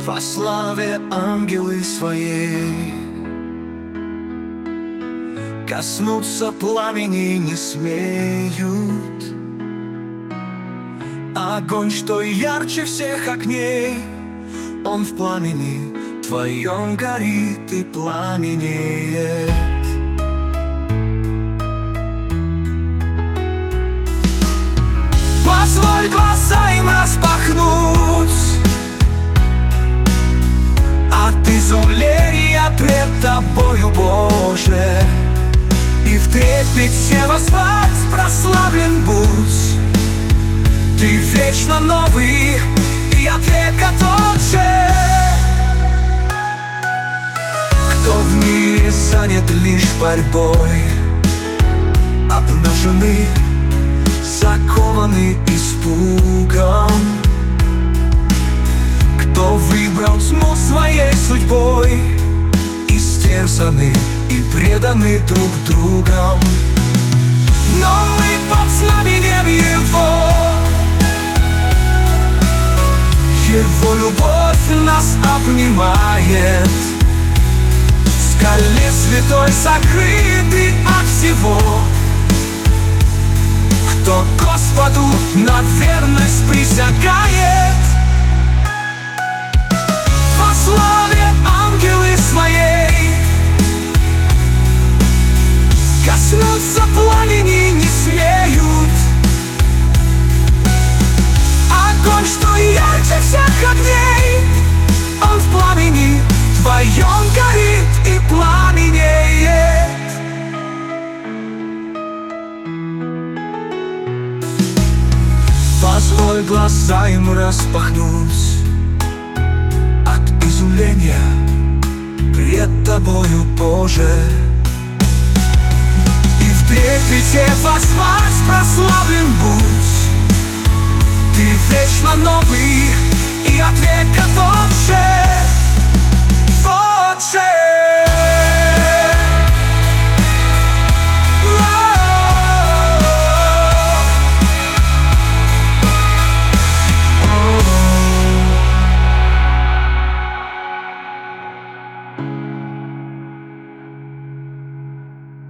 во славе ангелы своей. Коснуться пламени не смеют. Огонь, что ярче всех огней, он в пламени твоем горит и пламенеет. Позволь глаза им распахнуть от изумления пред тобою, Боже, и в трепете возвать прославлен будь. Ты вечно новый и от века тот же. Кто в мире занят лишь борьбой, обнажены, закованы испугом. Кто выбрал тьму своей судьбой, истерзаны и преданы друг другом. Но мы под знаменем Его любовь нас обнимает. В скале святой сокрыты от всего. Кто Господу на верность присягает, во славе ангелы своей. Коснуться пламени не смеют. Огонь, что ярче всех огней, он в пламени твоем горит и пламенеет. Позволь глаза им распахнуть от изумления пред тобою, Боже, и в трепете возвать прославлен будь. Ты вечно новый и от века тот